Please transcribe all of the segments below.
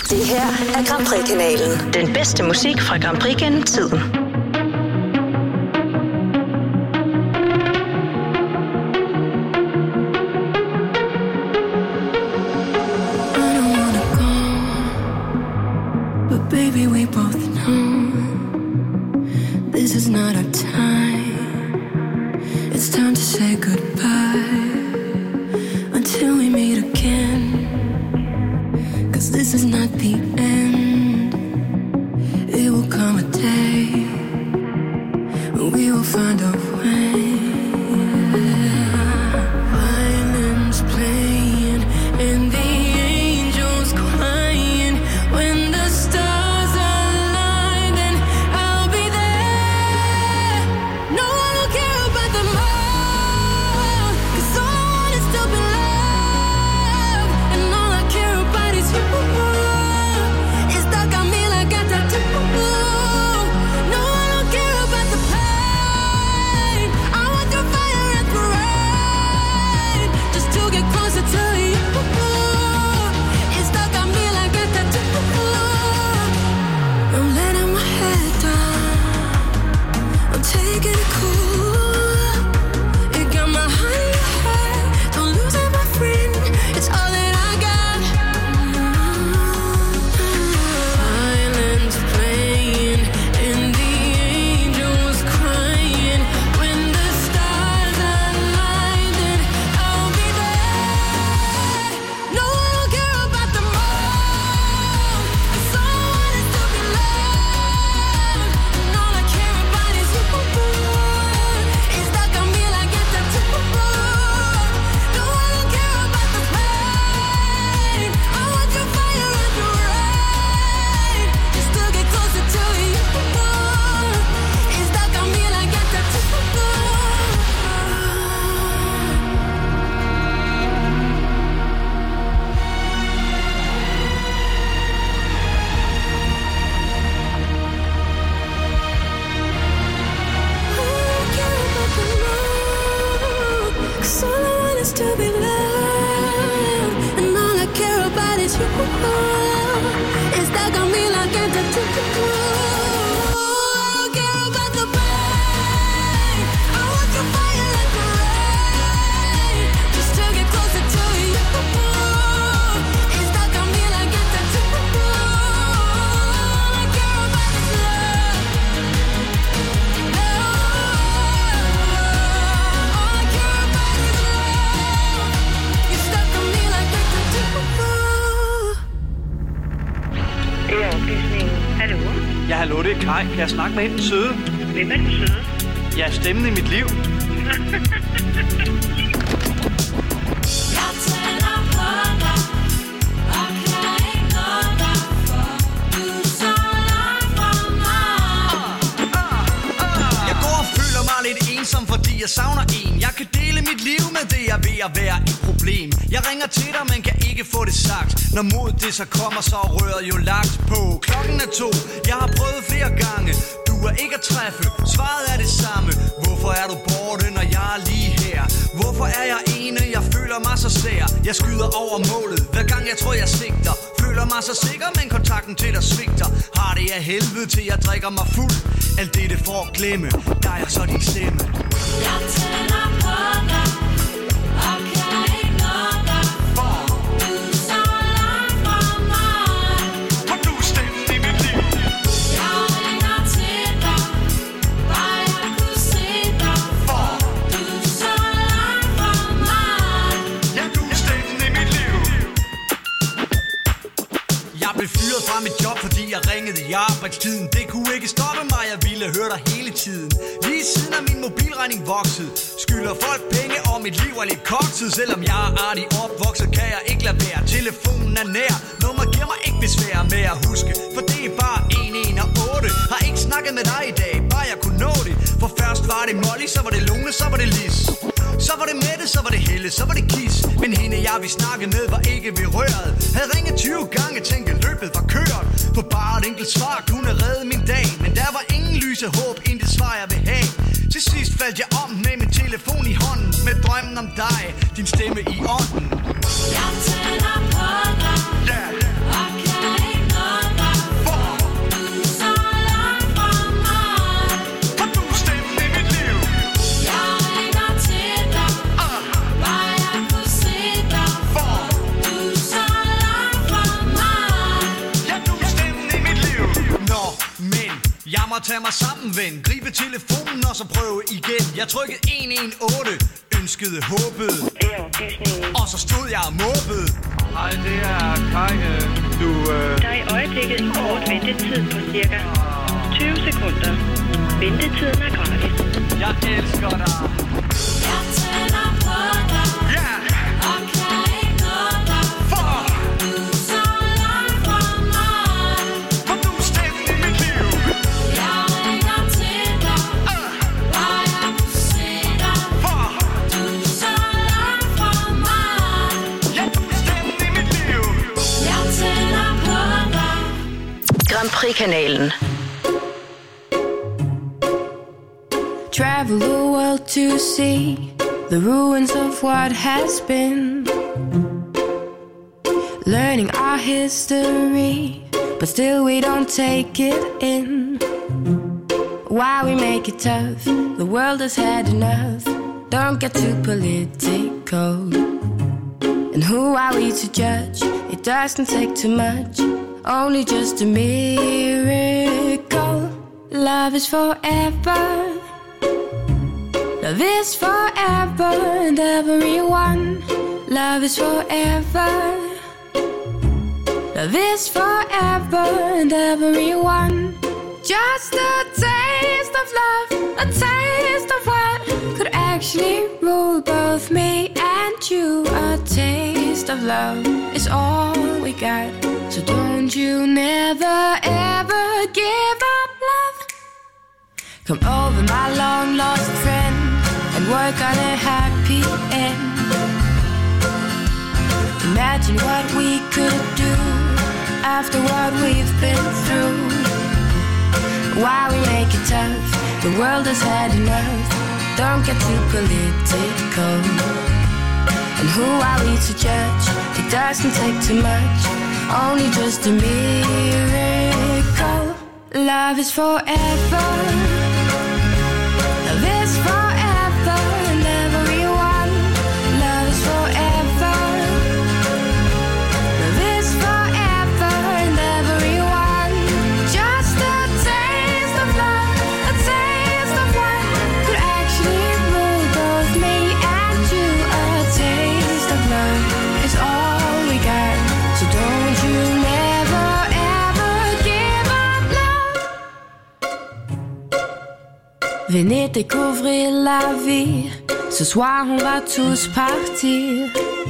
Det her er Grand Prix-kanalen. Den bedste musik fra Grand Prix gennem tiden. Baby, we both know this is not our time. It's time to say goodbye until we meet again. 'Cause this is not the end. It will come a day when we will find a way. Violins playing and the angels crying when the stars. Kan jeg snakke med den søde? Hvem er den søde? Ja, stemmen i mit liv. Jeg tænder på dig og kan ikke nå dig, for du er så langt fra mig. Jeg går og føler mig lidt ensom, fordi jeg savner en. Jeg kan dele mit liv med det, jeg er ved at være et problem. Jeg ringer til dig, men kan ikke få det sagt. Når mod det så kommer, så er røret jo lagt på. Klokken er 2, jeg har prøvet flere gange. Du er ikke at træffe, svaret er det samme. Hvorfor er du borte, når jeg er lige her? Hvorfor er jeg ene, jeg føler mig så sær? Jeg skyder over målet, hver gang jeg tror jeg sigter. Føler mig så sikker, men kontakten til dig svigter. Har det af helvede til jeg drikker mig fuld. Alt det for at glemme, der er så din stemme. Jeg tænder på dig og kan ikke nå dig, for du er så langt fra mig. For du er stemmen i mit liv. Jeg ringer til dig, bare jeg kunne se dig, for du er så langt fra mig. Ja, du er stemmen i mit liv. Jeg blev fyret fra mit job, fordi jeg ringede i arbejdstiden. Det kunne ikke stoppe mig, jeg ville høre dig hele tiden. Lige siden er min mobilregning vokset. Skylder folk penge, og mit liv er lidt kokset. Selvom jeg er artig opvokset, kan jeg ikke lade være. Telefonen er nær, nummer giver mig ikke besvær med at huske. For det er bare 118. Har ikke snakket med dig i dag, bare jeg kunne nå det. For først var det Molly, så var det Lone, så var det Lis. Så var det Mette, så var det Helle, så var det Kis. Men hende jeg vi snakke med var ikke ved røret. Havde ringet 20 gange, tænkte løbet var kørt. For bare et enkelt svar kunne redde min dag. Men der var ingen lyse håb, intet svar jeg vil have. Til sidst faldt jeg om med min telefon i hånden. Med drømmen om dig, din stemme i ånden. Jeg tænder på dig, og kan ikke at tage mig sammen, ven. Gribe telefonen og så prøve igen. Jeg trykkede 118, ønskede, håbede. Og så stod jeg og måbede. Hej, det er Kai. Der er i øjeblikket en kort ventetid på cirka 20 sekunder. Ventetiden er gratis. Jeg elsker dig. Jeg tænder på dig. Ja! Og kan ikke nå dig. For! Du er så langt fra mig. For du er stemmen i mit liv. Jeg ringer til dig. Bare jeg kunne se dig. For! Du er så langt fra mig. Ja, du er stemmen i mit liv. Jeg tænder på dig. Grand Prix-kanalen. Travel the world to see the ruins of what has been. Learning our history, but still we don't take it in. Why we make it tough? The world has had enough. Don't get too political. And who are we to judge? It doesn't take too much, only just a miracle. Love is forever. Love is forever and everyone. Love is forever. Love is forever and everyone. Just a taste of love, a taste of what could actually rule both me and you. A taste of love is all we got. So don't you never ever give up love. Come over, my long lost friend, and work on a happy end. Imagine what we could do after what we've been through. Why we make it tough? The world has had enough. Don't get too political. And who are we to judge? It doesn't take too much, only just a miracle. Love is forever. Love is forever and everyone. Love is forever. Love is forever and everyone. Just a taste of love, a taste of what could actually rule both me and you. A taste of love is all we got. So don't you never ever give up love. Venez découvrir la vie. Ce soir on va tous partir.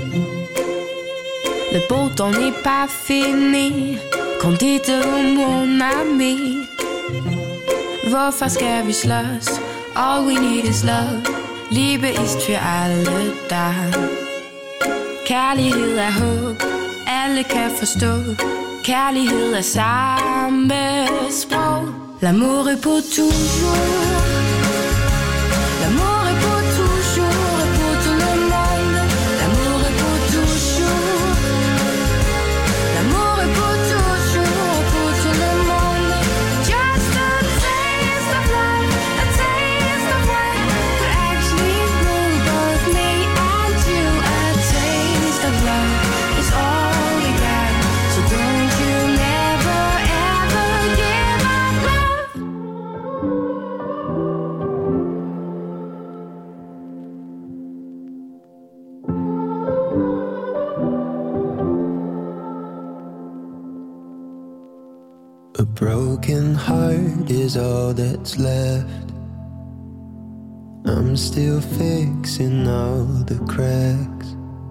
Le beau temps n'est pas fini. Kom dit mon ami. Hvorfor skal vi slås? All we need is love. Liebe ist für alle da. Kærlighed er håb. Alle kan forstå. Kærlighed er samme sprog. L'amour est pour toujours. L'amour est pour toujours et pour tout le monde. L'amour est pour toujours. L'amour est pour toujours et pour tout le monde. Just a taste of love, a taste of what could actually rule both me and you. A taste of love is all we got. So don't you never ever give up love. A broken heart is all that's left. I'm still fixing all the cracks.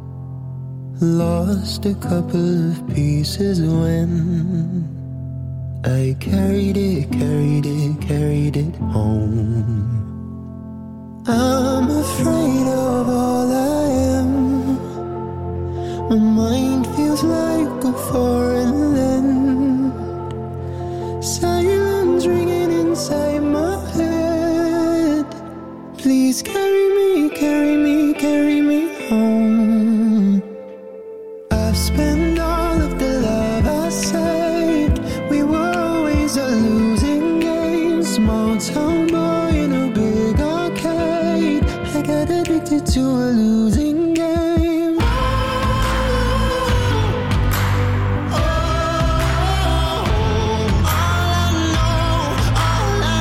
Lost a couple of pieces when I carried it home. I'm afraid of all I am. My mind feels like a foreign land. Silence ringing inside my head. Please carry me, carry me, carry me home. I've spent all of the love I saved. We were always a losing game. Small town boy in a big arcade. I got addicted to a losing game. All I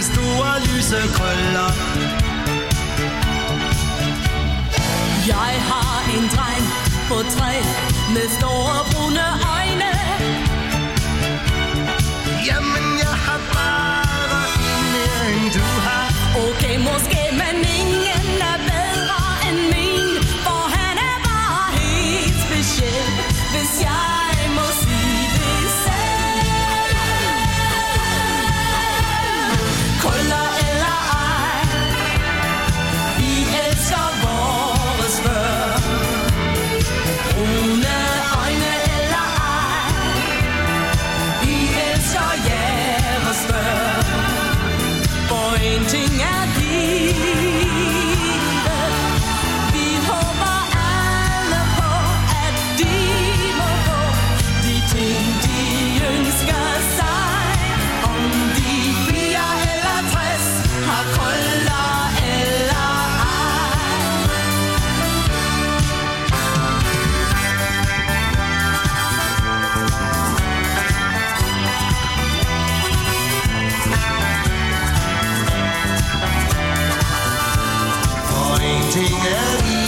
store lyse krøller. Jeg har en dreng på 3 med store brune øjne. Jamen jeg har bare en mere end du har. Okay, måske, men ingen er bedre end min, for han er bare helt speciel, hvis jeg må sige det selv. Krøller eller ej, vi elsker vores før. Brune øjne eller ej, vi elsker jeres før. For en ting er givet, vi håber alle på, at de må få de ting, de ønsker sig. Om de 4 eller 60 har krøller eller ej. For en ting er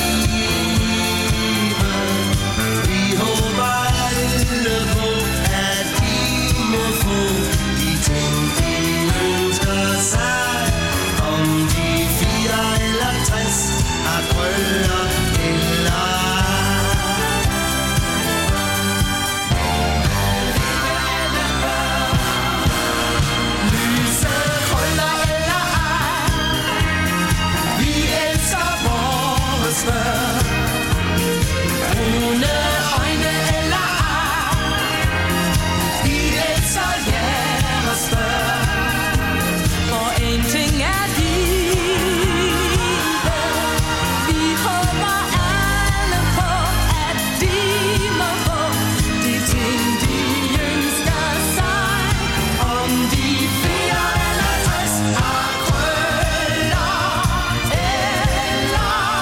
livet, vi håber alle på, at de må få de ting, de ønsker sig. Om de 4 eller 60 har krøller eller Lyse krøller eller ej, vi elsker vores før. Brune øjne eller ej, vi elsker jeres før. For en ting er givet, vi håber alle på, at de må få de ting, de ønsker sig. Om de 4 eller 60 har krøller eller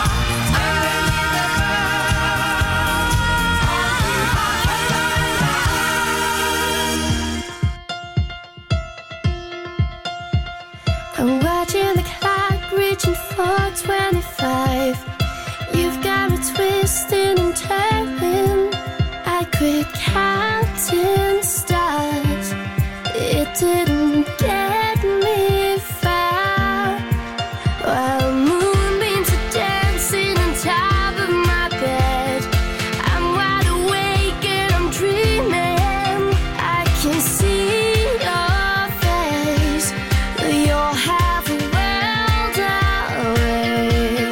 I'm watching the clock reaching for 25. You've got me twisting and turning. I quit counting stars. It didn't get me far. While moonbeams are dancing on top of my bed, I'm wide awake and I'm dreaming. I can see your face. You're half a world away.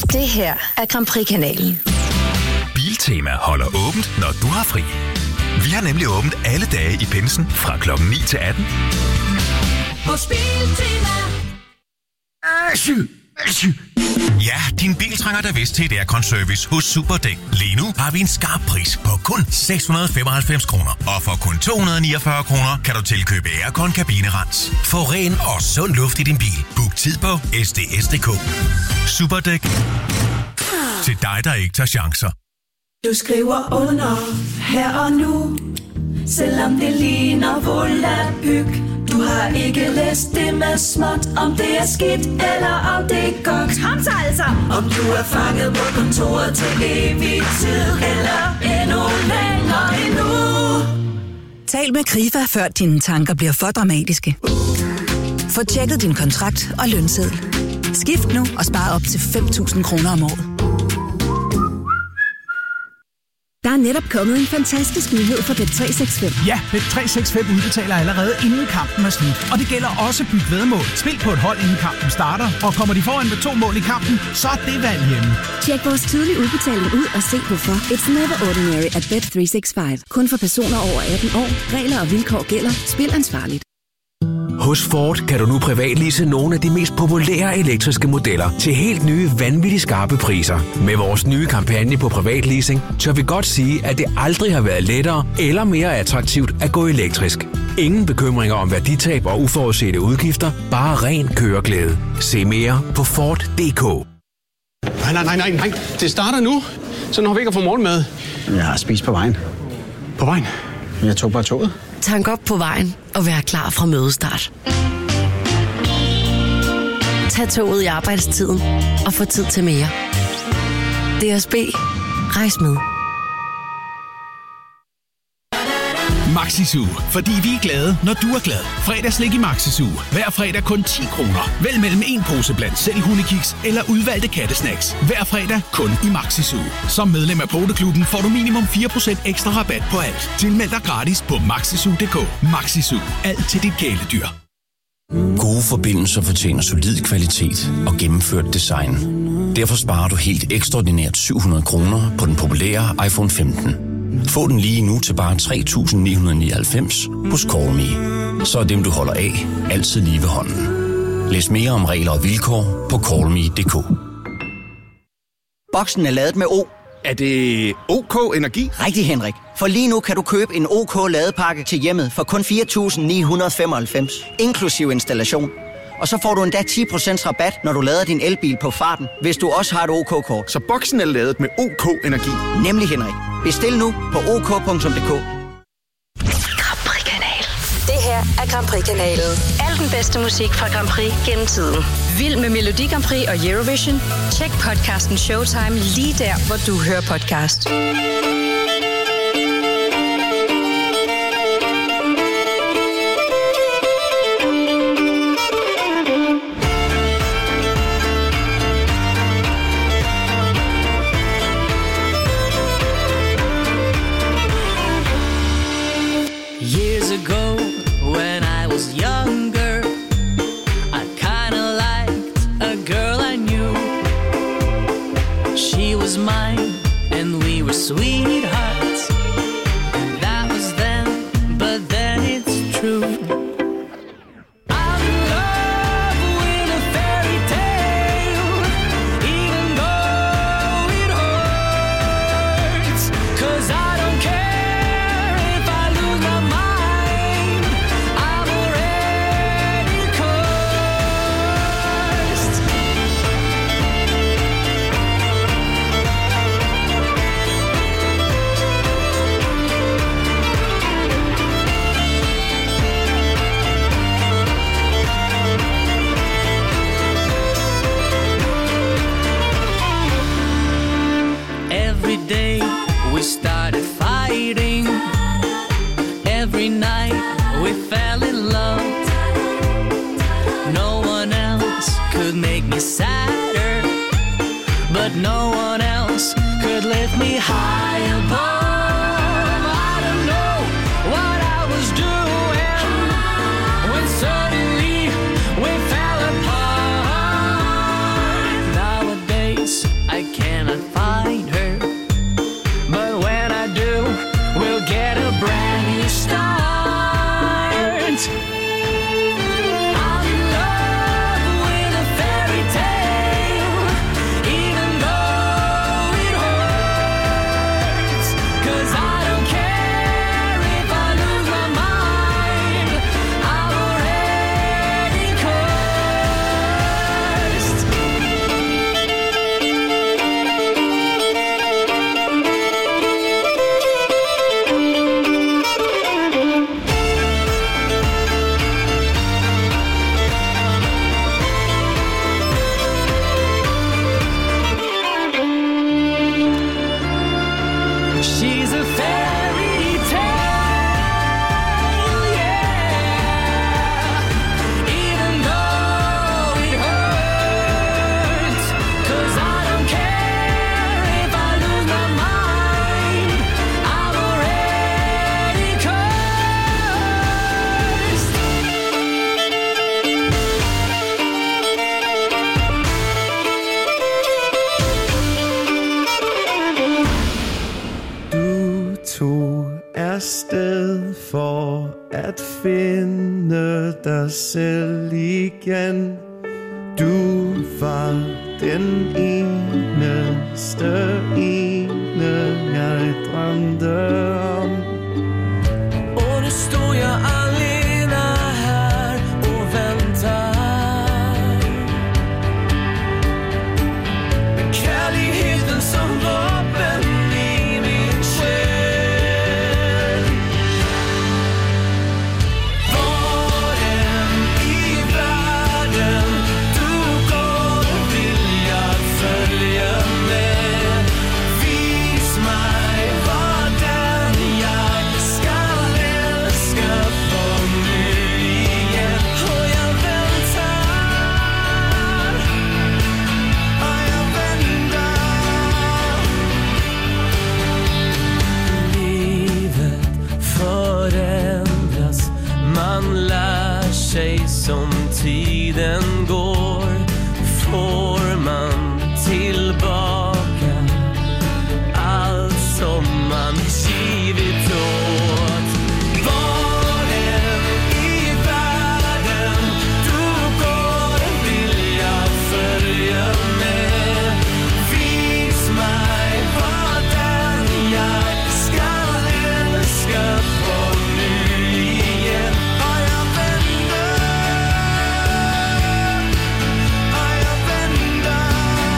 Det her er Grand Prix-kanalen. Biltema holder åbent, når du har fri. Vi har nemlig åbent alle dage i pinsen fra klokken 9 til 18. Hos Biltema. Ja, din bil trænger da vist til et aircon-service hos Superdæk. Lige nu har vi en skarp pris på kun 695 kroner. Og for kun 249 kroner kan du tilkøbe aircon-kabinerens. Få ren og sund luft i din bil. Book tid på sds.dk. Superdæk. Til dig, der ikke tager chancer. Du skriver under her og nu, selvom det ligner volapyk. Du har ikke læst det med småt, om det er skidt eller om det er godt. Kom så altså! Om du er fanget på kontoret til evig tid, eller endnu længere endnu. Tal med Krifa, før dine tanker bliver for dramatiske. Få tjekket din kontrakt og lønseddel. Skift nu og spar op til 5.000 kroner om året. Der er netop kommet en fantastisk nyhed for Bet365. Ja, Bet365 udbetaler allerede inden kampen er slut. Og det gælder også byt væddemål. Spil på et hold inden kampen starter, og kommer de foran med 2 mål i kampen, så er det valg hjemme. Tjek vores tidlige udbetaling ud og se hvorfor. It's never ordinary at Bet365. Kun for personer over 18 år. Regler og vilkår gælder. Spil ansvarligt. Hos Ford kan du nu privatlease nogle af de mest populære elektriske modeller til helt nye, vanvittigt skarpe priser. Med vores nye kampagne på privatleasing, tør vi godt sige, at det aldrig har været lettere eller mere attraktivt at gå elektrisk. Ingen bekymringer om værditab og uforudsete udgifter, bare ren køreglæde. Se mere på Ford.dk. Nej. Det starter nu. Så når vi ikke har fået morgenmad. Jeg har spist på vejen. På vejen? Jeg tog bare toget. Tank op på vejen og vær klar fra mødestart. Tag toget i arbejdstiden og få tid til mere. DSB. Rejs med. Maxisu, fordi vi er glade, når du er glad. Fredagslik i Maxisu. Hver fredag kun 10 kroner. Vælg mellem en pose blandt selv hundekiks eller udvalgte kattesnacks. Hver fredag kun i Maxisu. Som medlem af Poteklubben får du minimum 4% ekstra rabat på alt. Tilmeld dig gratis på maxisu.dk. Maxisu. Alt til dit kæledyr. Gode forbindelser fortjener solid kvalitet og gennemført design. Derfor sparer du helt ekstraordinært 700 kroner på den populære iPhone 15. Få den lige nu til bare 3.999 hos Callme. Så er dem, du holder af, altid lige ved hånden. Læs mere om regler og vilkår på callme.dk. Boksen er ladet med O. Er det OK Energi? Rigtig, Henrik. For lige nu kan du købe en OK ladepakke til hjemmet for kun 4.995, inklusiv installation. Og så får du endda 10% rabat, når du lader din elbil på farten, hvis du også har et OK-kort. Så boksen er ladet med OK Energi? Nemlig, Henrik. Bestil nu på ok.dk. Grand Prix-kanalen. Det her er Grand Prix-kanalen. Al den bedste musik fra Grand Prix gennem tiden. Vild med Melodi Grand Prix og Eurovision? Tjek podcasten Showtime lige der, hvor du hører podcast. Years ago, when I was younger, I kinda liked a girl I knew. She was mine, and we were sweethearts. That was then, but then it's true. I'm in love with a fairy tale, even though it hurts, 'cause I don't care if I lose my mind. I'm already cursed. Every day we started fighting. Every night we fell in love. No one else could make me sadder, but no one else could lift me high above. I don't know what I was doing when suddenly we fell apart. Nowadays at finde dig selv igen. Du var den eneste jeg drømte om. Och nu står jag alena här och väntar. Med kärligheten som vapen i min själ. Var än i världen du går vill jag följa med. Vis mig vad den jag ska älska på nu igen. Och jag väntar, och jag väntar. Livet förändras, man lär sig som tiden går. Får man tillbaka allt som man givit åt. Var än i världen du går vill jag följa med. Vis mig vad den jag ska älska på nu igen. Och jag vänder, och jag vänder.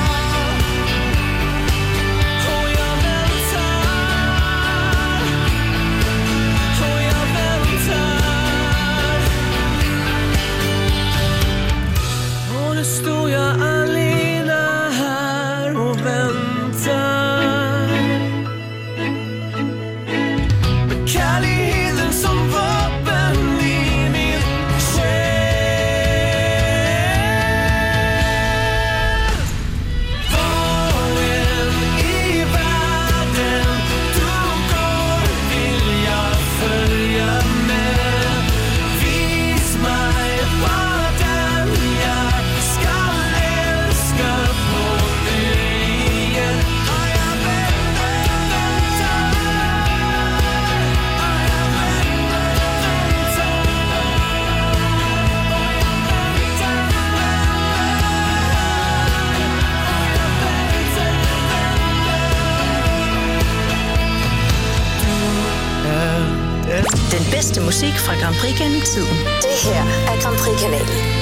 Och jag väntar, och jag väntar. Och nu står jag alena här och väntar. Med kärligheten som vapen i min själ. Var än i världen du går vill jag följa med. Vis mig vad den jag ska älska på nu igen. Och jag väntar, Den bedste musik fra Grand Prix gennem tiden. Det her er Grand Prix-kanalen.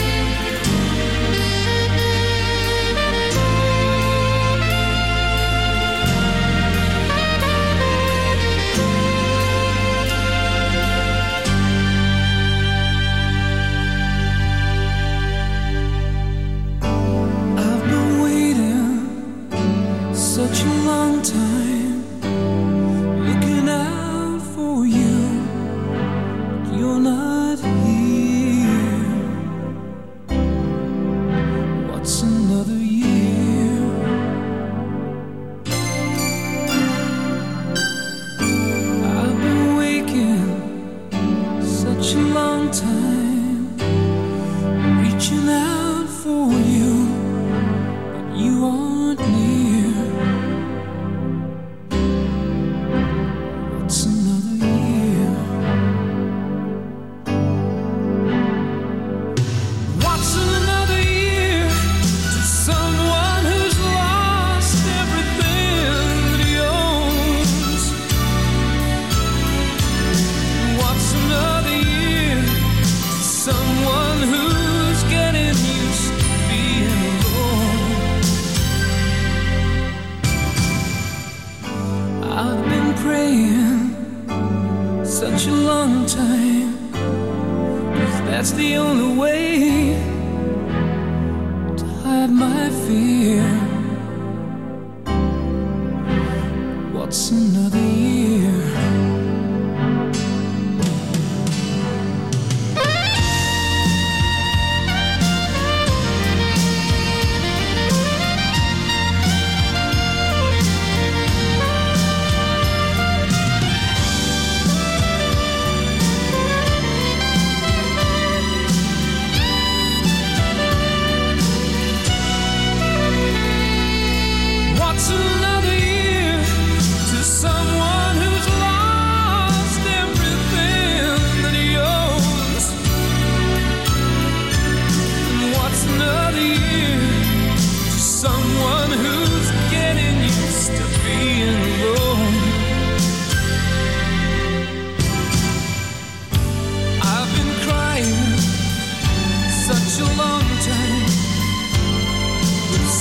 I've been waiting such a long time, looking out for you. You're not here. What's another year? I've been waking such a long time, reaching out for you, but you aren't near. What's another year? What's another year to someone who's lost everything that he owns? What's another year to someone who's getting used to being alone? I've been praying such a long time, 'cause that's the only way to hide my fear. What's another year? What's another year to someone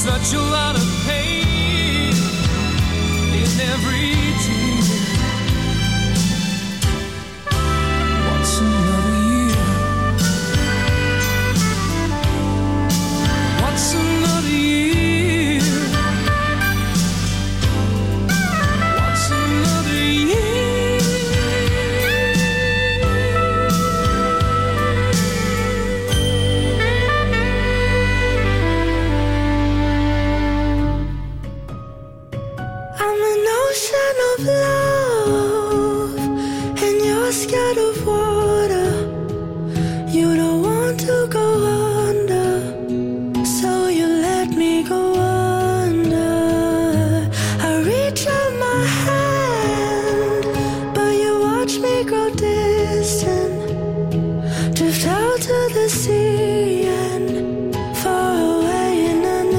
such a lot of pain in every tear. What's another year? What's another year? What's another year? I'm an ocean of love, and you're scared of water. You don't want to go under, so you let me go under. I reach out my hand, but you watch me grow distant. Drift out to the sea and far away in an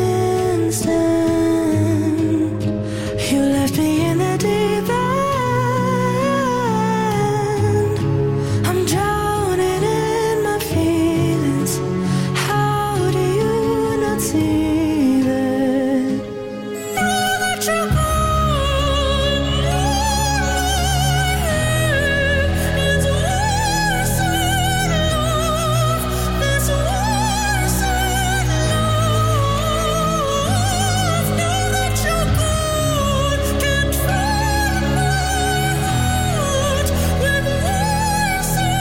instant. You left me in the deep end. I'm drowning in my feelings. How do you not see that? Now that you're gone, it's worse than love. It's worse than love. Now that you're gone, can't find my heart with worse than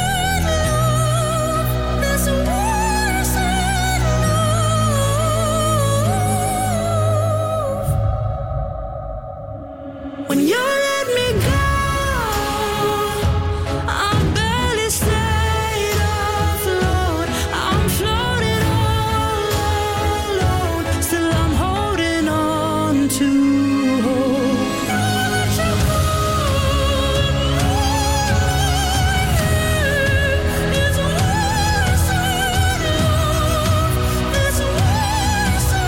love. It's worse than love. When you let me go, I barely stayed afloat. I'm floating all alone. Still I'm holding on to hope. Now that you're gone, it's worse than love. It's worse than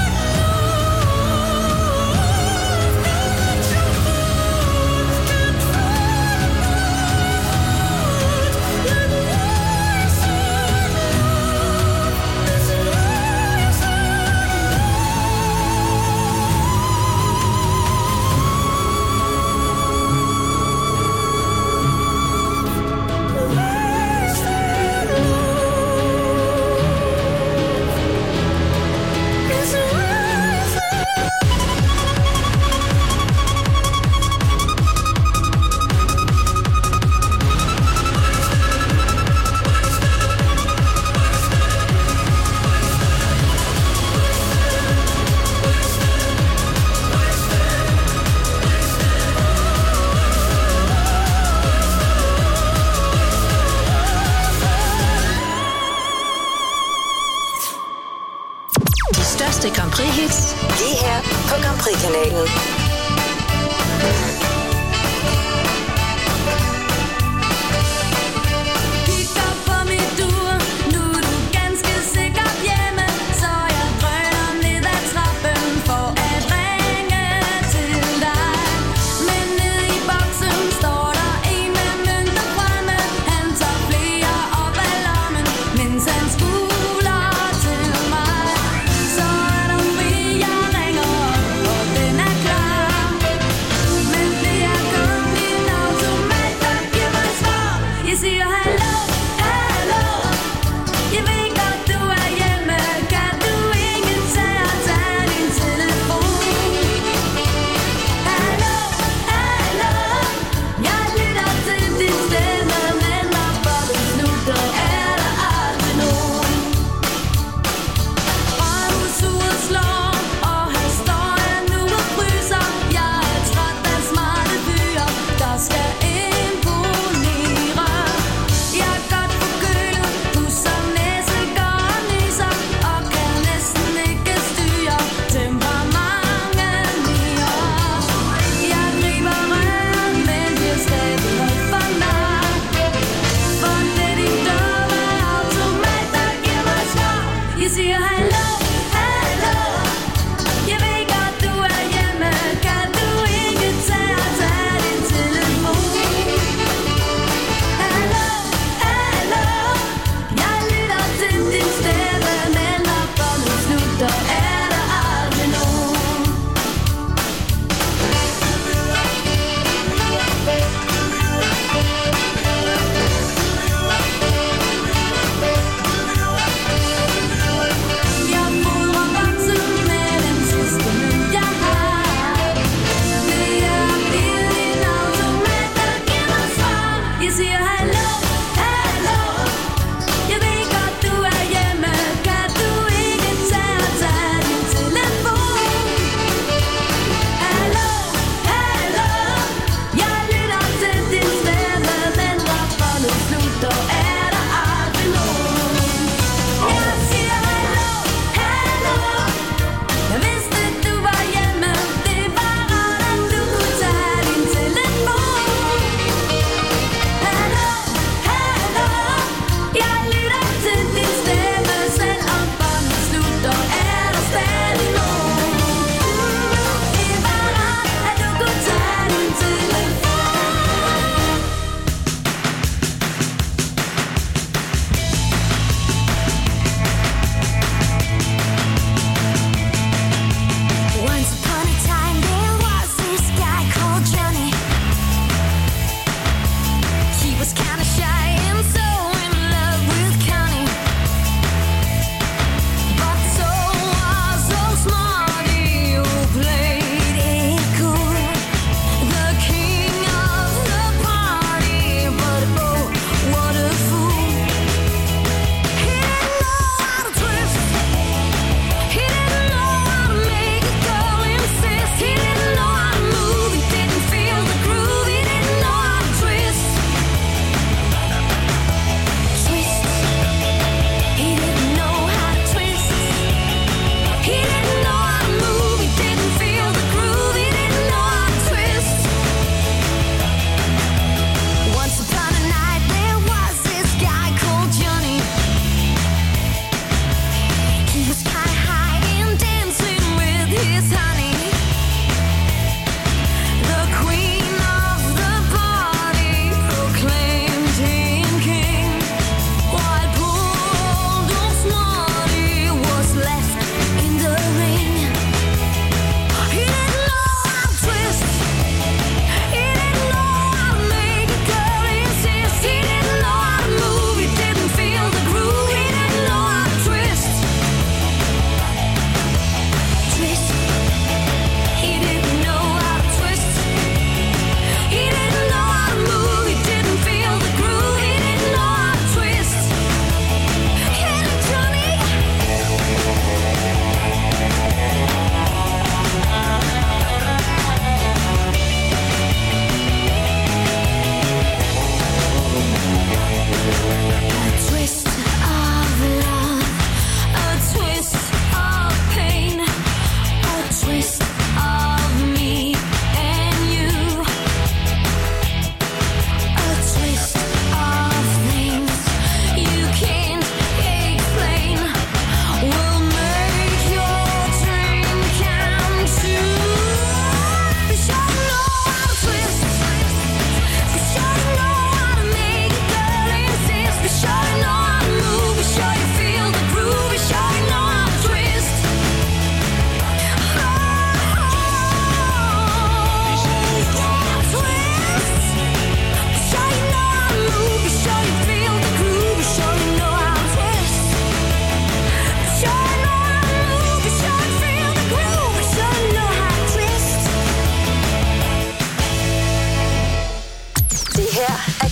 De største Grand Prix-hits, lige her på Grand Prix-kanalen. Kigger på mit ur, nu er du ganske sikkert hjemme, så jeg drøner ned ad trappen for at ringe til dig. Men ned i boksen står der en med mønter fremme. Han tager flere op af lommen, mens han skuler til mig. Så er der fri, jeg ringer op, og den er klar. Men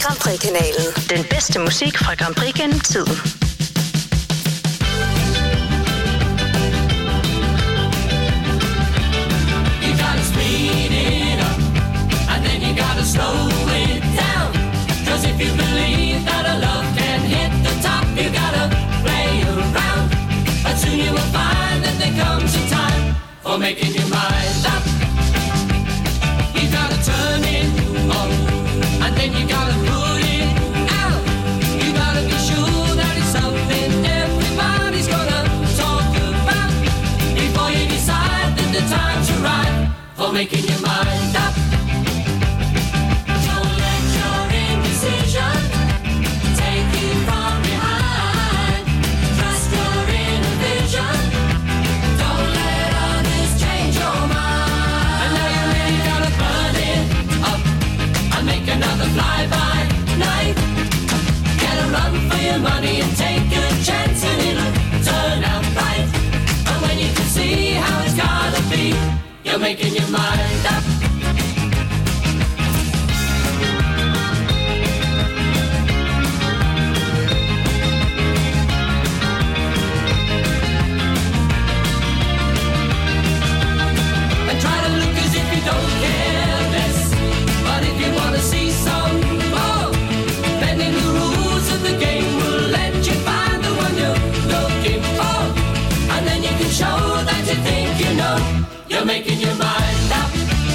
Grand Prix-kanalen. Den bedste musik fra Grand Prix gennem tiden. You gotta speed it up, and then you gotta slow it down. 'Cause if you believe that a love can hit the top, you gotta play around. But soon you will find that there comes a time for making your mind up. You gotta turn it on, and then you gotta put it out. You gotta be sure that it's something everybody's gonna talk about before you decide that the time's right for making your mind up. Don't let your indecision take you from behind. Trust your inner vision. Don't let others change your mind. And now you really gotta burn it up and make another fly-by night. Get a run for your money and take a chance and it'll turn out right. And when you can see how it's gotta be, you're making your mind up. And try to look as if you don't care less. But if you wanna see some more, bending the rules of the game will let you find the one you're looking for. And then you can show that you think you know. You're making your mind up.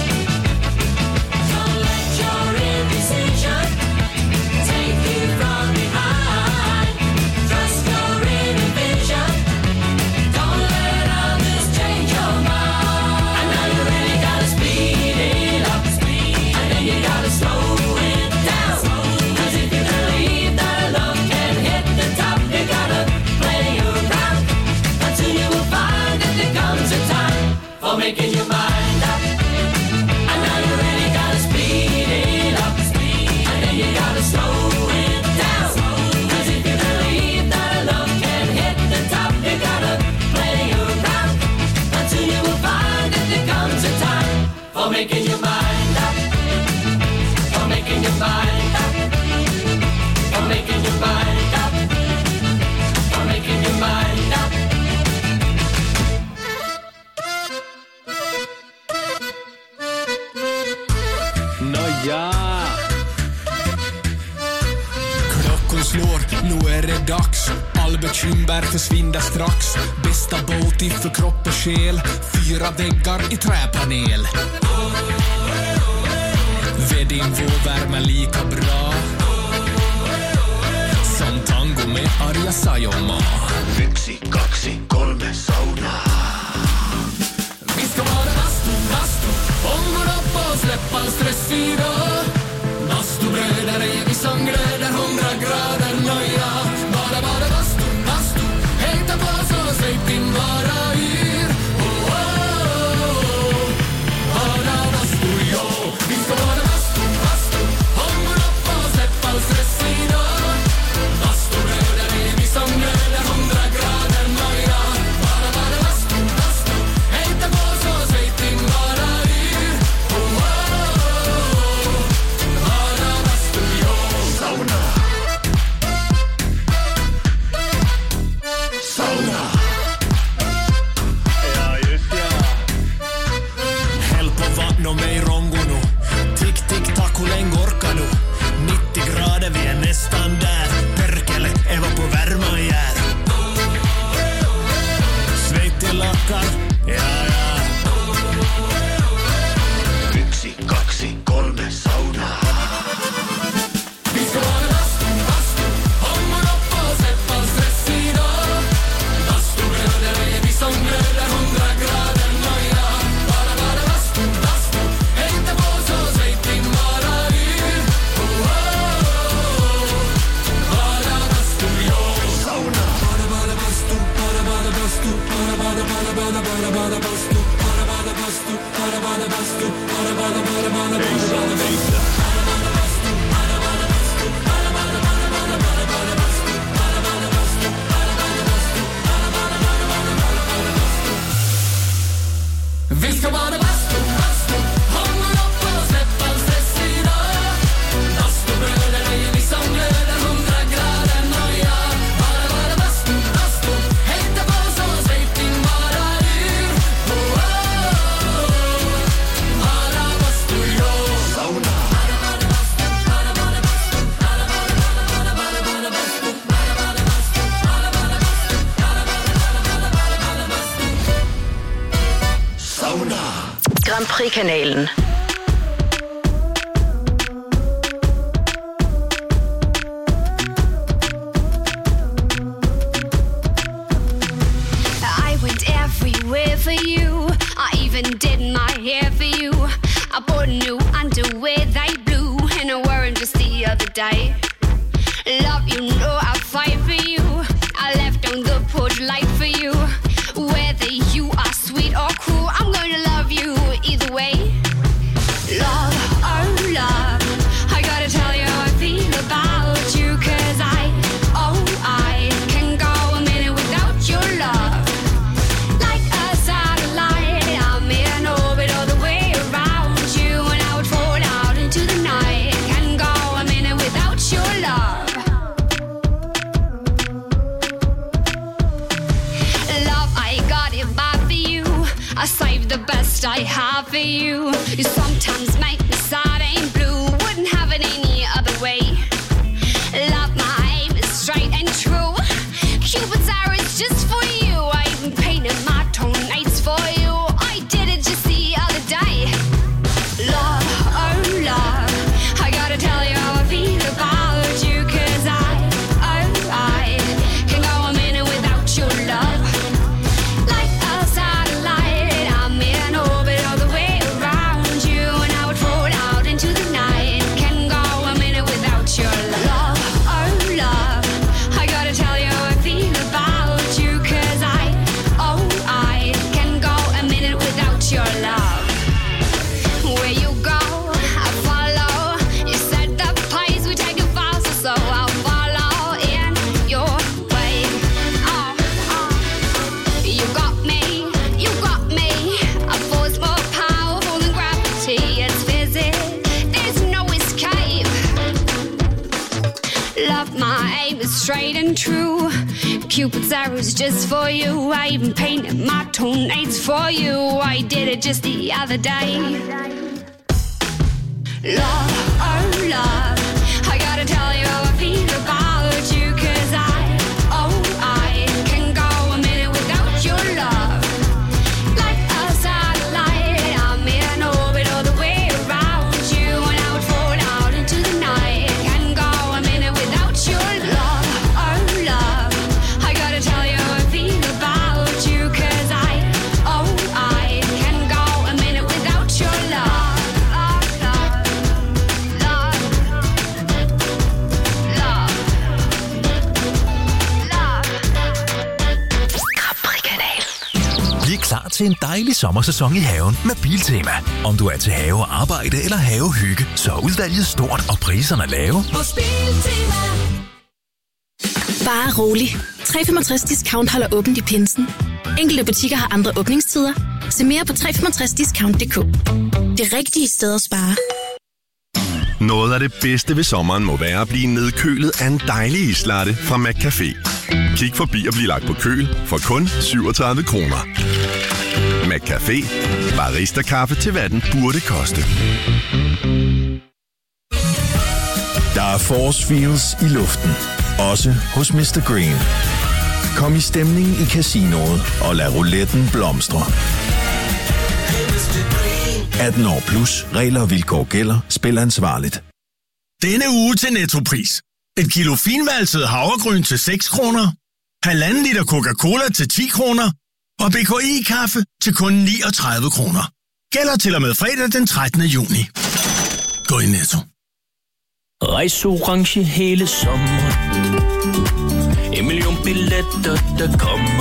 Don't let your indecision take you from behind. Trust your inner vision. Don't let others change your mind. And now you really gotta speed it up, and then you gotta slow it down. 'Cause if you believe that a love can hit the top, you gotta play around. But soon you will find that there comes a time for making your mind up. And now you really gotta speed it up, and then you gotta slow it down. 'Cause if you believe that a love can hit the top, you gotta play around. But soon you will find that there comes a time for making your mind up. For making your mind up. For making your mind up. For making your mind up. Nåja. Klockan slår, nu är det dags. All bekymmer försvinner strax. Bästa båt för kropp och själ. 4 väggar i träpanel. Vedinvå värmer lika bra som tango med Arja Saijonmaa. 1, 2, 3 sauna. Vi ska vara bastu, ångor upp och släppa stress idag. Bastubröder är vi som glöder 100 grader nöja. Bara bastu, hejta på så säg din bara yr. Oh, oh, oh. Bara bastu, ja. Vi ska vara bastu, ångor upp och släppa stress idag. Bastubröder är vi som glöder 100 grader nöja. Bara bastu, hejta på så säg din bara yr. Oh, oh, oh. Bara bastu, ja. Sauna. Sauna. Ja, just ja. Helppo vattno mig rongono. Tick, tick, tack, hur länge orkar du? 90 grader, vi är nästan där. Perkele, Eva på värma jär. Sveitti lakkar, ja, ja. 1, 2, 3 sauna. Vi ska vara bastu, ångor upp och släppa stress idag. Bastubröder är vi som glöder 100 grader nöja. Bara bastu, hejta på så säg din bara yr. Oh, oh, oh. Bara bastu, ja. Sauna. Bara bastu, bara bastu, bara bastu, bara bastu, bara bastu, bara bastu, bara bastu. Vi ska vara bastu, ångor upp och släppa stress idag. Bastubröder är Grand Prix-kanalen. Everywhere for you, I even did my hair for you. I bought new underwear, they blue, and I wore them just the other day. Love, you know I fight for you. I left on the porch light for you. Whether you are sweet or cruel, I'm gonna love you either way. Love, oh love, I gotta tell you how I feel about you, 'cause I can go a minute without your love. I save the best I have for you. You sometimes make me sad and blue. Wouldn't have it any other way. Love, my aim is straight and true. Cupid's arrow is just for you. I even painted my toenails for you. I did it just the other day. Love, oh love, I gotta tell you how I feel about you, 'cause I can go a minute without your love. Like a satellite, I'm in orbit all the way around you, and I would fall out into the night. Can go a minute without your love. Oh love, I gotta tell you how I feel about you, 'cause I can go a minute without your love. Where you go, I follow. You said the place we take a vow, so I'll follow in your way. You got me, you got me. A force more powerful than gravity. It's physics, there's no escape. Love, my aim is straight and true. Cupid's arrow's just for you. I even painted my toenails for you. I did it just the other day. Love, oh love, I gotta tell you how I feel about you, 'cause I can go a minute without your love. Like a satellite, I'm in orbit all the way around you, and I would fall out into the night. Can go a minute without your love. Oh love, I gotta tell you how I feel about you, 'cause I can go a minute without your love. Bliv klar til en dejlig sommersæson i haven med Biltema. Om du er til have og arbejde eller havehygge, så er udvalget stort og priserne lave. Bare rolig. 365 Discount holder åbent i pinsen. Enkelte butikker har andre åbningstider. Se mere på 365discount.dk. Det rigtige sted at spare. Noget af det bedste ved sommeren må være at blive nedkølet af en dejlig islatte fra McCafé. Kig forbi og bliv lagt på køl for kun 37 kroner. McCafé. Barista-kaffe til hvad den burde koste. Der er force fields i luften. Også hos Mr. Green. Kom i stemning i casinoet og lad rouletten blomstre. 18 år plus. Regler og vilkår gælder. Spil ansvarligt. Denne uge til Nettopris. Et kilo finvalset havregryn til 6 kroner. 1,5 liter Coca-Cola til 10 kroner. Og BKI-kaffe til kun 39 kroner. Gælder til og med fredag den 13. juni. Gå i Netto. Rejse orange hele sommeren. 1 million billetter, der kommer.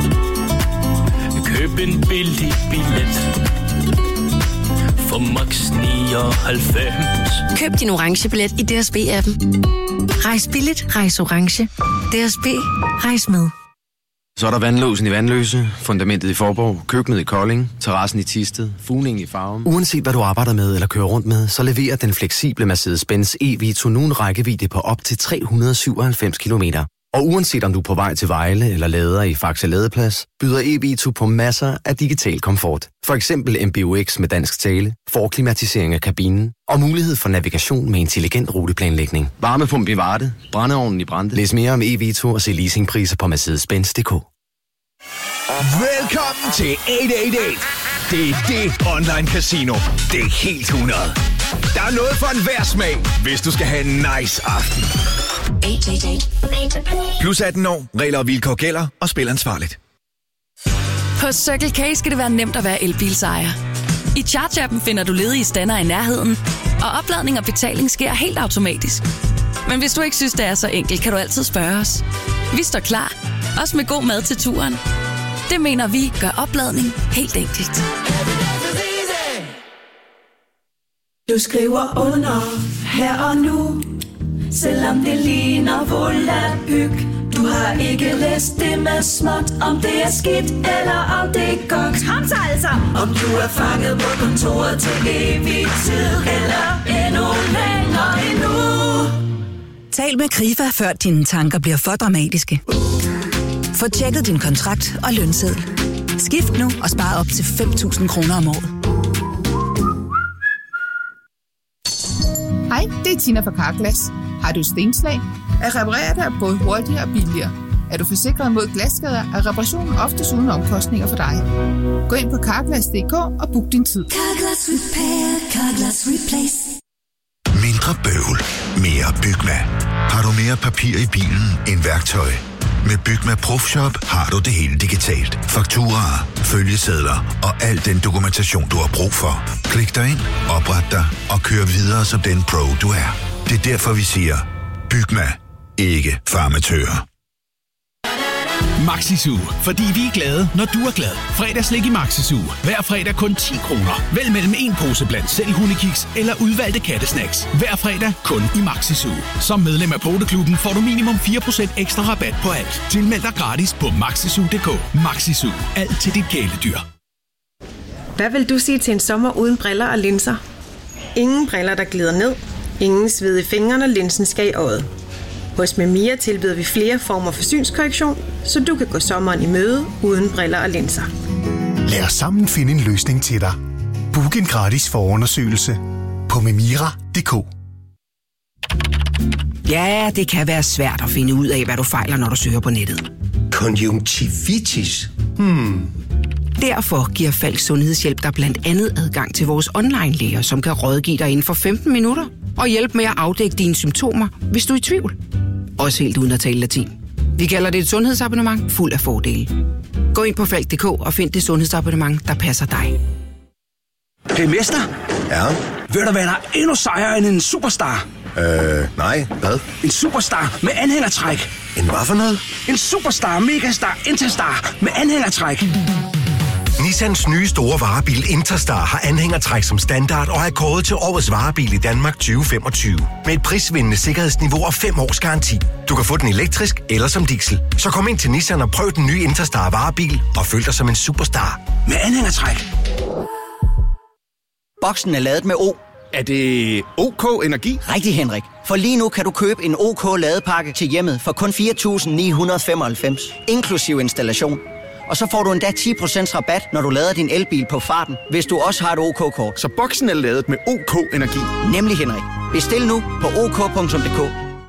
Køb en billig billet. For max 99. Køb din orange billet i DSB-appen. Rejs billigt, rejs orange. DSB, rejs med. Så er der vandlåsen i Vandløse, fundamentet i Forborg, køkkenet i Kolding, terrassen i Thisted, fugningen i Farum. Uanset hvad du arbejder med eller kører rundt med, så leverer den fleksible Mercedes-Benz e-Vito nu en rækkevidde på op til 397 km. Og uanset om du er på vej til Vejle eller lader i Faxe Ladeplads, byder e-Vito på masser af digital komfort. For eksempel MBUX med dansk tale, forklimatisering af kabinen og mulighed for navigation med intelligent ruteplanlægning. Varmepump i Varde, brændeovnen i Brande. Læs mere om e-Vito og se leasingpriser på Mercedes-Benz.dk. Velkommen til 888. Det er det online casino. Det er helt 100. Der er noget for enhver smag, hvis du skal have en nice aften. 18+. Plus 18 år. Regler og vilkår gælder, og spil ansvarligt. På Circle K skal det være nemt at være elbilsejer. I Charge-appen finder du ledige stander i nærheden, og opladning og betaling sker helt automatisk. Men hvis du ikke synes, det er så enkelt, kan du altid spørge os. Vi står klar, også med god mad til turen. Det mener vi gør opladning helt enkelt. Du skriver under her og nu, selvom det ligner volapyk. Du har ikke læst det med småt, om det er skidt eller om det er godt. Kom så altså! Om du er fanget på kontoret til evig tid, eller endnu længere endnu. Tal med Krifa, før dine tanker bliver for dramatiske. Få tjekket din kontrakt og lønseddel. Skift nu og spar op til 5.000 kroner om året. Hej, det er Tina fra Carglass. Har du stenslag? At reparere dig er både hurtigere og billigere. Er du forsikret mod glasskader, er reparationen oftest uden omkostninger for dig. Gå ind på Carglass.dk og book din tid. Carglass Repair, Carglass Replace. Mindre bøvl, mere Bygma. Har du mere papir i bilen end værktøj? Med Bygma ProFshop har du det hele digitalt. Fakturaer, følgesedler og al den dokumentation, du har brug for. Klik dig ind, opret dig og kør videre som den pro, du er. Det er derfor, vi siger, Bygma, ikke farmatører. Maxisu, fordi vi er glade, når du er glad. Fredagslik i Maxisu. Hver fredag kun 10 kroner. Vælg mellem en pose blandt selv hundekiks eller udvalgte kattesnacks. Hver fredag kun i Maxisu. Som medlem af Poteklubben får du minimum 4% ekstra rabat på alt. Tilmeld dig gratis på maxisu.dk. Maxisu. Alt til dit kæledyr. Hvad vil du sige til en sommer uden briller og linser? Ingen briller, der glider ned. Ingen sved i fingrene, når linsen skal i øjet. Hos Memia tilbyder vi flere former for synskorrektion, så du kan gå sommeren i møde uden briller og linser. Lad os sammen finde en løsning til dig. Book en gratis forundersøgelse på memira.dk. Ja, det kan være svært at finde ud af, hvad du fejler, når du søger på nettet. Konjunktivitis? Derfor giver Falk Sundhedshjælp dig blandt andet adgang til vores online-læger, som kan rådgive dig inden for 15 minutter og hjælpe med at afdække dine symptomer, hvis du er i tvivl. Også helt uden at tale latin. Vi kalder det et sundhedsabonnement fuld af fordele. Gå ind på Falk.dk og find det sundhedsabonnement, der passer dig. Hey mester? Ja? Ved du hvad, der er endnu sejere end en superstar? Nej, hvad? En superstar med anhængertræk. En hvad for noget? En superstar, megastar, interstar med anhængertræk. Nissans nye store varebil Interstar har anhængertræk som standard og er kåret til årets varebil i Danmark 2025. Med et prisvindende sikkerhedsniveau og 5 års garanti. Du kan få den elektrisk eller som diesel. Så kom ind til Nissan og prøv den nye Interstar varebil og føl dig som en superstar. Med anhængertræk. Boksen er ladet med O. Er det OK Energi? Rigtig, Henrik. For lige nu kan du købe en OK ladepakke til hjemmet for kun 4.995, inklusiv installation. Og så får du endda 10% rabat, når du lader din elbil på farten, hvis du også har et OK-kort. Så boksen er ladet med OK Energi? Nemlig, Henrik. Bestil nu på ok.dk.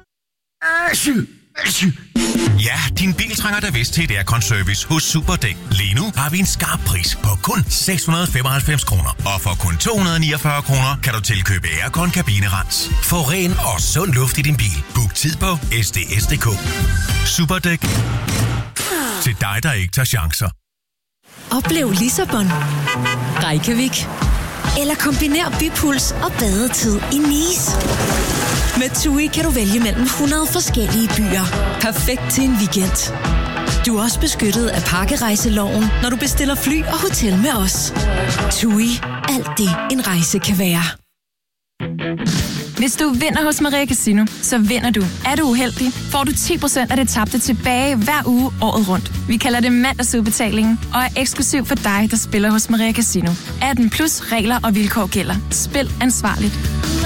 Ja, din bil trænger da vist til et aircon-service hos Superdæk. Lige nu har vi en skarp pris på kun 695 kroner. Og for kun 249 kroner kan du tilkøbe aircon kabinerens. Få ren og sund luft i din bil. Book tid på sds.dk. Superdæk. Til dig, der ikke tager chancer. Oplev Lissabon, Reykjavik eller kombiner bypuls og badetid i Nice. Med TUI kan du vælge mellem 100 forskellige byer. Perfekt til en weekend. Du er også beskyttet af pakkerejseloven, når du bestiller fly og hotel med os. TUI. Alt det, en rejse kan være. Hvis du vinder hos Maria Casino, så vinder du. Er du uheldig, får du 10% af det tabte tilbage hver uge året rundt. Vi kalder det mandagsudbetalingen og er eksklusiv for dig, der spiller hos Maria Casino. 18 plus regler og vilkår gælder. Spil ansvarligt.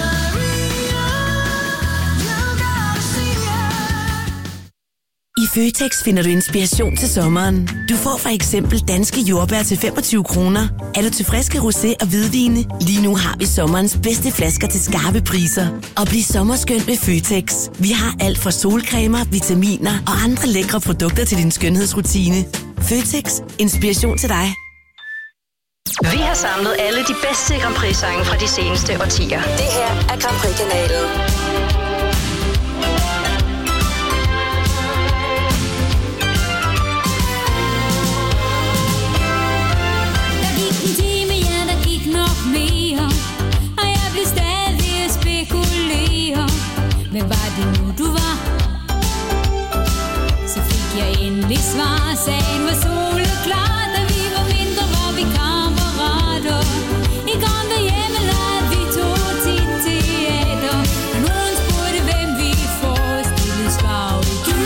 I Føtex finder du inspiration til sommeren. Du får for eksempel danske jordbær til 25 kroner. Er du til friske rosé og hvidvine? Lige nu har vi sommerens bedste flasker til skarpe priser. Og bliv sommerskønt med Føtex. Vi har alt fra solcremer, vitaminer og andre lækre produkter til din skønhedsrutine. Føtex. Inspiration til dig. Vi har samlet alle de bedste Grand Prix-sange fra de seneste årtier. Det her er Grand Prix-kanalen. Der gik en time, ja, der gik nok mere, og jeg blev stadig at spekulere. Hvad var det nu, du var? Så fik jeg endelig svar. Sagen var soleklar, da vi var mindre, var vi kammerater. I gamle hjemme lavede vi to tit teater. Og nogen spurgte, hvem vi forestillede, svarede du.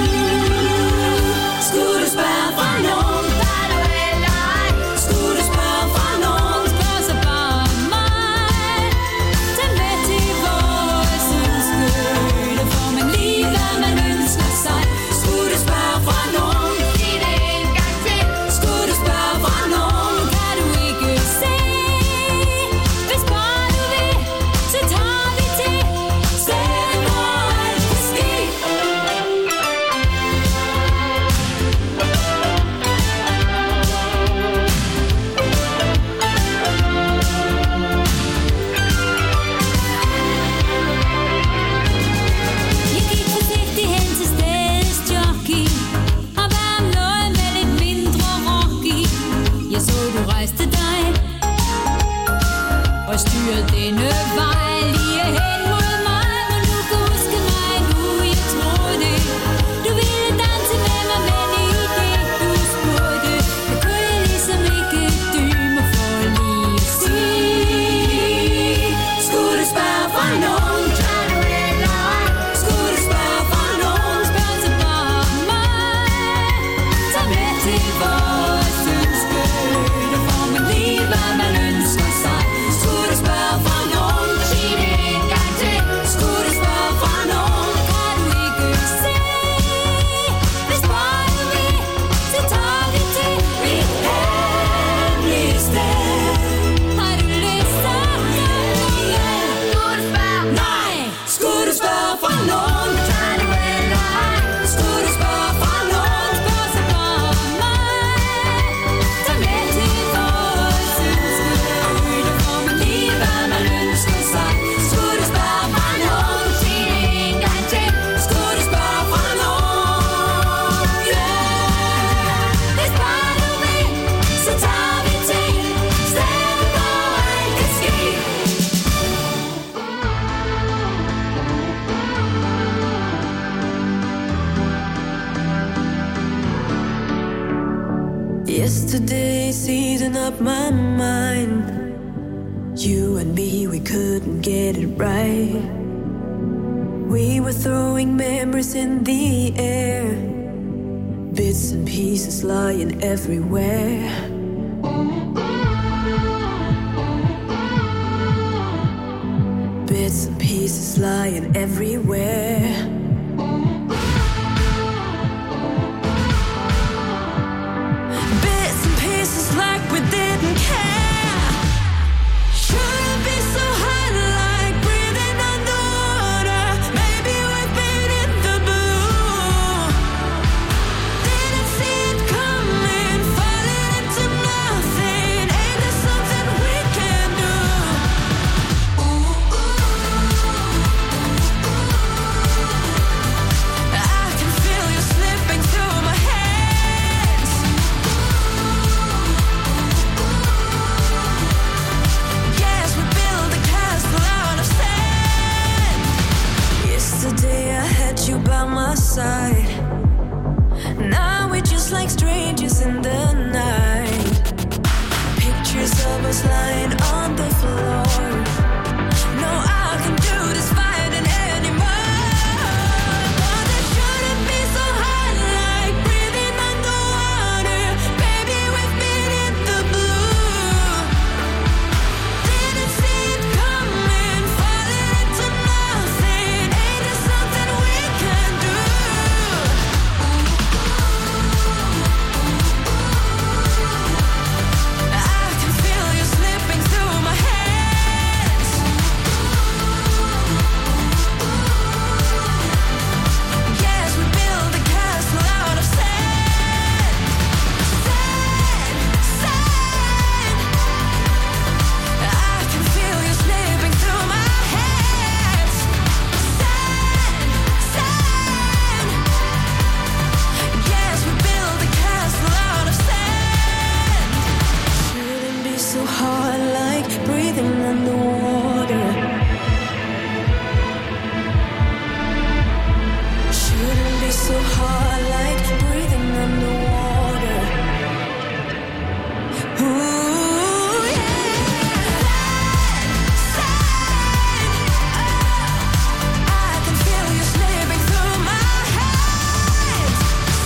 Skulle du spørge fra nogen, var du eller ej? Skulle du spørge fra nogen, spørg så bare mig. Tag med til vores ønskeøde, får man lige hvad man ønsker sig. Skulle du spørge fra nogen, sig det en gang til. Skulle du spørge fra nogen, kan du ikke se. Hvis bare du vil, så tager vi til stedet, hvor alt kan ske. Jeg gik forsigtigt hen til stedets jockey og bad om noget med lidt mindre rock i. Jeg så du rejste dig og styrede denne vej lige hen mod mig. Men du kan huske mig nu, jeg troede du ville danse med mig, men i det du spurgte, der kunne jeg ligesom ikke dybe mig for lige at sige. Skulle du spørge fra nogen, kan du eller ej? Skulle du spørge fra nogen, spørg så bare mig. Tag med til vores ønskeøde, får man lige hvad man ønsker sig. Skulle du spørge fra nogen, sig det en gang til. Skulle du spørge fra nogen, kan du ikke se. Hvis bare du vil, så tager vi til mit hemmelige sted. Har du lyst, så kan du vel. Skulle du spørge? Nej. Skulle du spørge fra nogen, kan du eller ej? Skulle du spørge fra nogen, spørg så bare mig. Tag med til vores ønskeøde, får man lige hvad man ønsker sig. Skulle du spørge fra nogen, sig det en gang til. Skulle du spørge fra nogen, yeah. Hvis bare du vil, så tager vi til stedet, hvor alt kan ske. Yesterday's eating up my mind. You and me, we couldn't get it right. We were throwing memories in the air, bits and pieces lying everywhere. Bits and pieces lying everywhere. Bits and pieces like we didn't care. Shouldn't be so hot like breathing underwater. Maybe we've been in the blue. Didn't see it coming, falling into nothing. Ain't there something we can do? I can feel you slipping through my hands. Guess we built a castle out of sand. Yesterday I had you by my side. Now we're just like strangers in the night. Pictures of us lying on the floor. No, I can do this fighting anymore. But it shouldn't be so hot like breathing underwater. Baby, we've been in the blue. Didn't see it coming, falling into nothing. Ain't there something we can do? I can feel you slipping through my hands. hard like breathing underwater. Shouldn't be so hard like breathing underwater. Ooh, yeah. I can feel you slipping through my hands.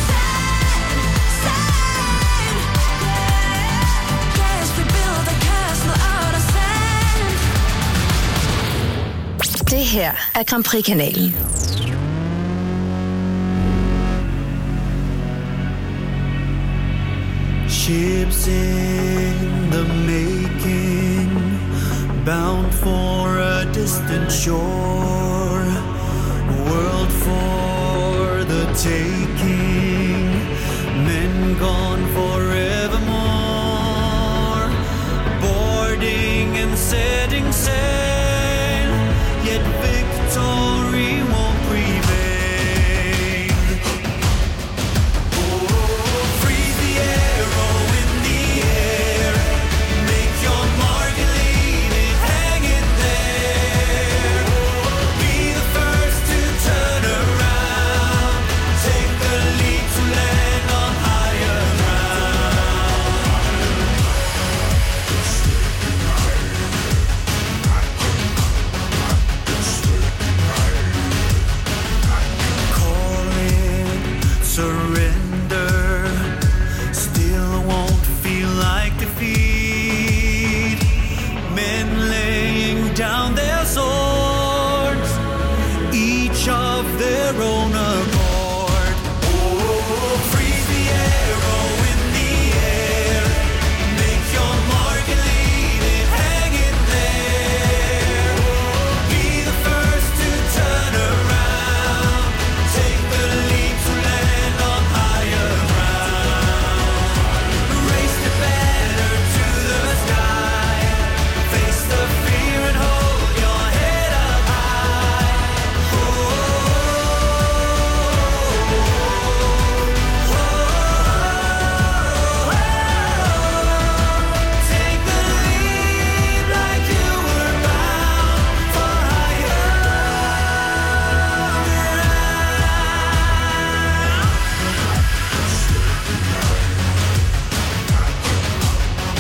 Guess we built a castle out of sand. Det her er Grand Prix-kanalen. Ships in the making, bound for a distant shore, world for the taking, men gone forevermore, boarding and setting sail, yet victory won't prevail. Freeze the arrow in the air, make your mark and leave it hanging there. Be the first to turn around, take the lead to land on higher ground. Call it surrender, still won't feel like defeat. Men laying down their swords, each of their own accord. Freeze the arrow in the air, make your mark and leave it hanging there. Be the first to turn around, take the lead to land on higher ground. Raise the banner to the sky, face the fear and hold your head up high. Take the lead like you were bound for higher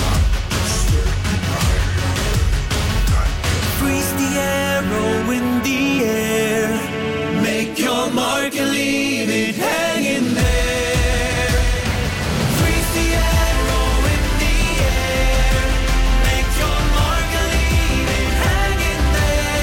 ground. Freeze the arrow in the